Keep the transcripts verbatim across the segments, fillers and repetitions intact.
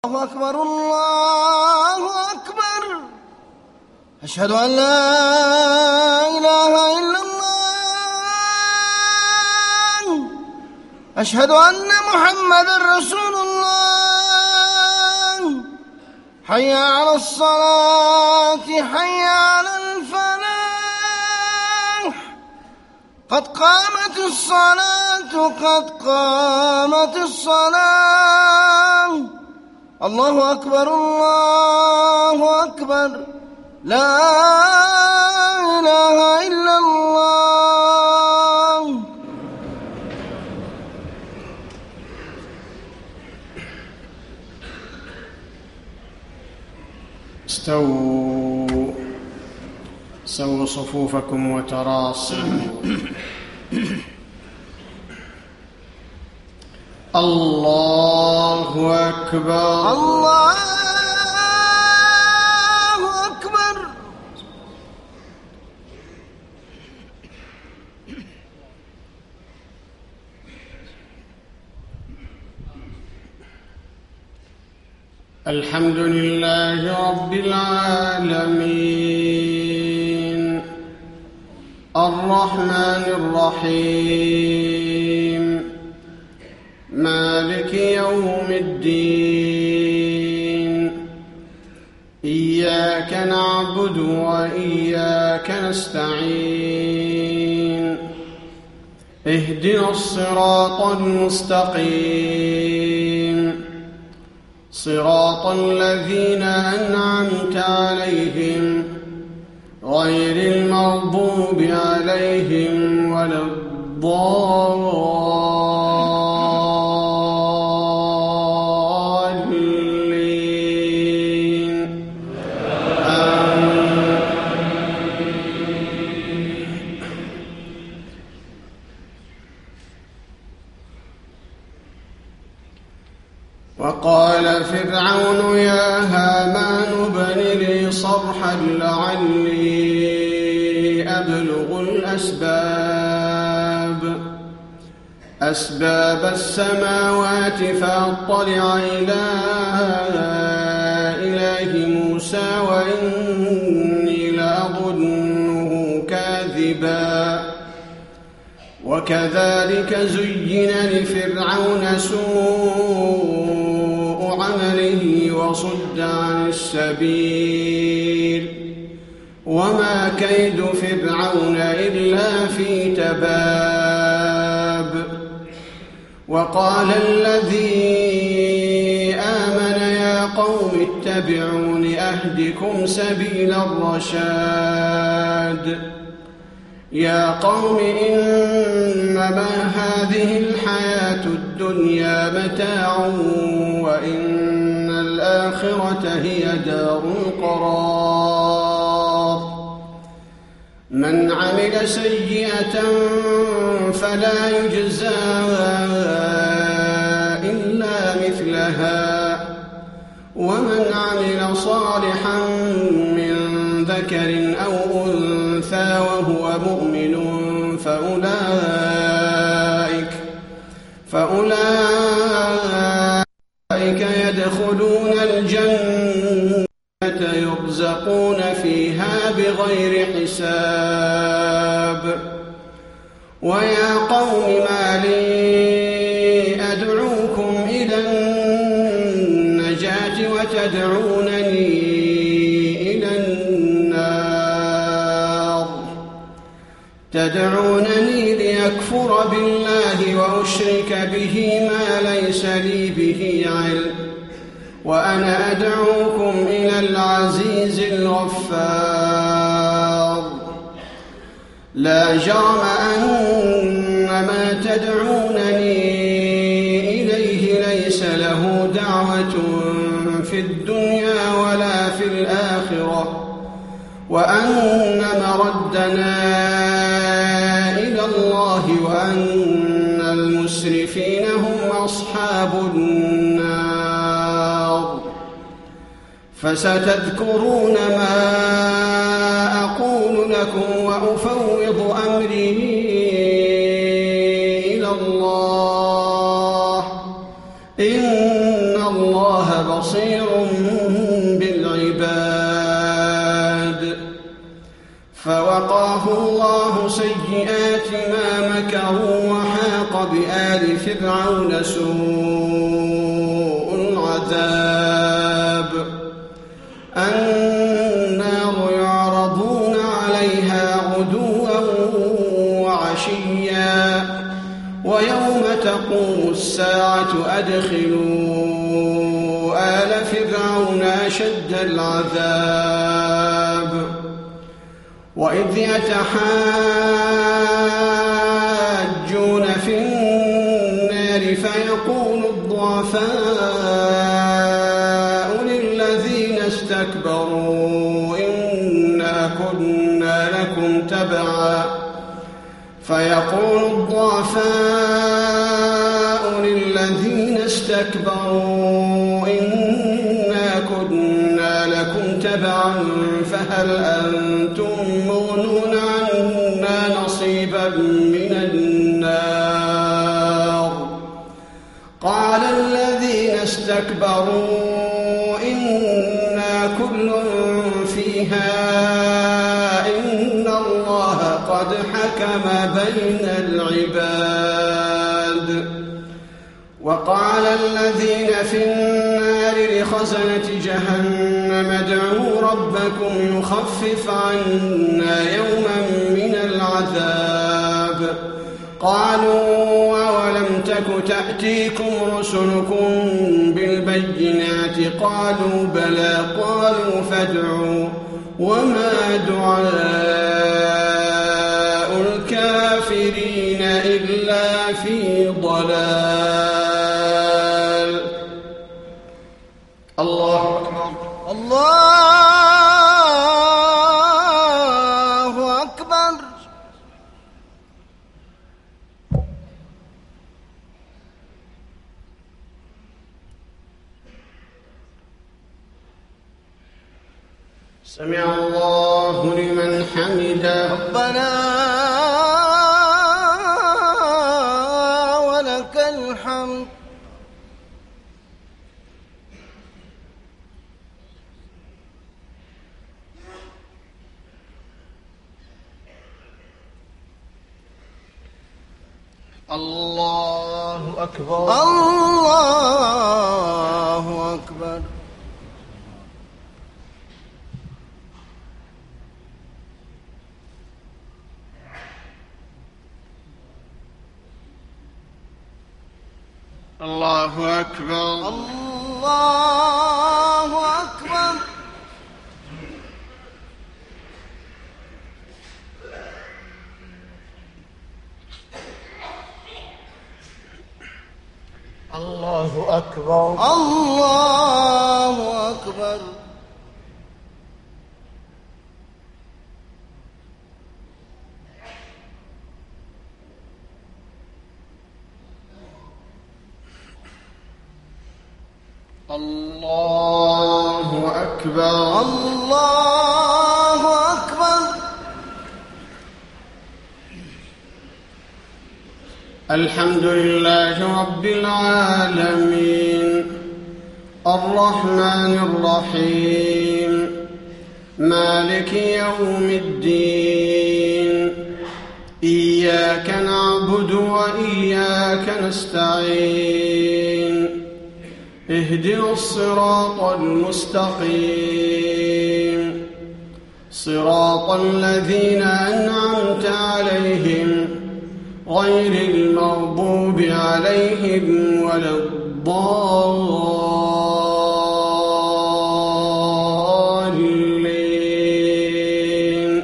الله أكبر الله أكبر. أشهد أن لا إله إلا الله. أشهد أن محمدًا رسول الله. حي على الصلاة حي على الفلاح. قد قامت الصلاة قد قامت الصلاة. الله أكبر الله أكبر. لا إله إلا الله. استووا سووا صفوفكم وتراصوا. الله أكبر الله أكبر. الحمد لله رب العالمين الرحمن الرحيم مالك يوم الدين. إياك نعبد وإياك نستعين. اهدنا الصراط المستقيم صراط الذين أنعمت عليهم غير المغضوب عليهم ولا الضالين. آمين. وقال فرعون يا هامان ابن لي صرحا لعلي أبلغ الأسباب أسباب السماوات فأطلع إلى إله موسى وإني لأظنه كاذبا. وكذلك زين لفرعون سوء عمله وصد عن السبيل وما كيد فرعون إلا في تباب. وقال الذي آمن يا قوم اتبعون أهدكم سبيل الرشاد. يا قوم إنما هذه الحياة الدنيا متاع وإن الآخرة هي دار القرار. من عمل سيئة فلا يجزى إلا مثلها ومن عمل صالحا من ذكر أو أنثى وهو مؤمن فأولئك فأولئك يدخلون الجنة يرزقون فيها بغير حساب. ويا قوم ما لي أدعوكم إلى النجاة وتدعونني إلى النار. تدعونني ليكفر بالله وأشرك به ما ليس لي به علم وأنا أدعوكم إلى العزيز الغفار. لا جرم أن ما تدعونني إليه ليس له دعوة في الدنيا ولا في الآخرة وأن مردنا إلى الله وأن المسرفين هم أصحاب النار. فستذكرون ما أقول لكم وأفوض أمري إلى الله إن الله بصير بالعباد. فوقاه الله سيئات ما مكروا وحاق بآل فرعون سوء العذاب. النار يعرضون عليها غدوا وعشيا ويوم تقوم الساعة أدخلوا آل فرعون أشد العذاب. وإذ يتحاجون في النار فيقول الضعفاء للذين استكبروا إنا كنا لكم تبعا فيقول الضعفاء للذين استكبروا إنا كنا لكم تبعا فهل أنتم مغنون عنا نصيبا من النار. قال الذين استكبروا إنا كل فيها إن الله قد حكم بين العباد. وقال الذين في النار لخزنة جهنم ادعوا ربكم يخفف عنا يوما من العذاب. قالوا أولم تك تأتيكم رسلكم بالبينات قالوا بلى قالوا فادعوا وما دعاء الكافرين إلا في ضلال. الله أكبر. الله أكبر. سمع الله لمن حمده. ربنا ولك الحمد. الله أكبر. الله أكبر. الله أكبر. الله أكبر. الله أكبر. الله أكبر. الله أكبر. الله أكبر. الحمد لله رب العالمين الرحمن الرحيم مالك يوم الدين إياك نعبد وإياك نستعين اهدنا الصراط المستقيم صراط الذين أنعمت عليهم غير المغضوب عليهم ولا الضالين.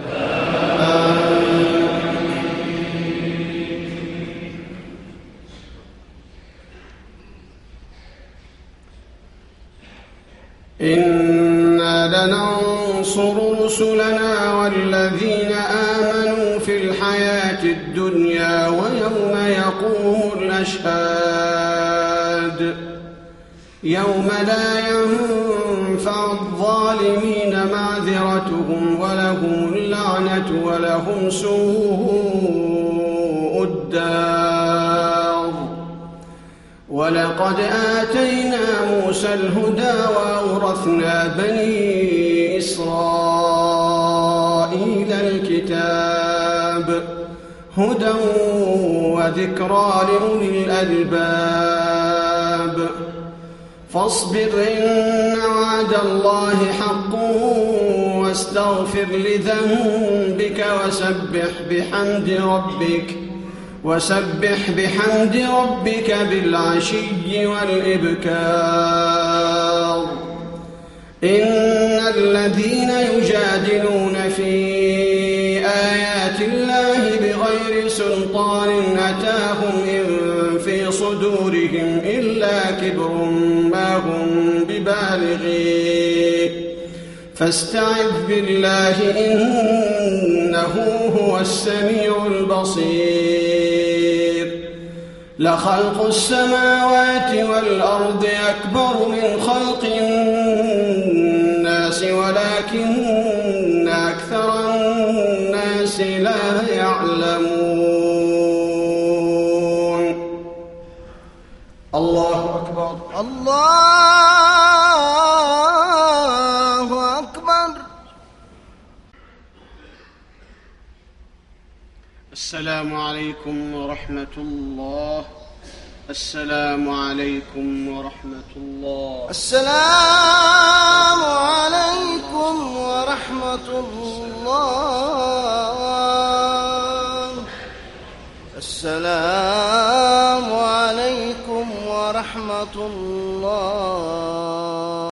إنا لننصر رسلنا والذين آمنوا في الحياة الدنيا ويوم يقوم الأشهاد يوم لا ينفع الظالمين معذرتهم ولهم اللعنة ولهم سوء الدار. ولقد آتينا موسى الهدى وأورثنا بني إسرائيل الكتاب هدى وذكرى لأولي الألباب فاصبر إن وعد الله حق واستغفر لذنبك وسبح بحمد ربك وسبح بحمد ربك بالعشي والإبكار إن الذين يجادلون في آيات الله بغير سلطان أتاهم إن في صدورهم إلا كبر ما هم ببالغيه فاستعذ بالله إنه هو السميع البصير لخلق السماوات والأرض أكبر من خلق الناس ولكن أكثر الناس لا يعلمون. الله أكبر. الله أكبر. السلام عليكم ورحمة الله. السلام عليكم ورحمة الله. السلام عليكم ورحمة الله. السلام عليكم ورحمة الله.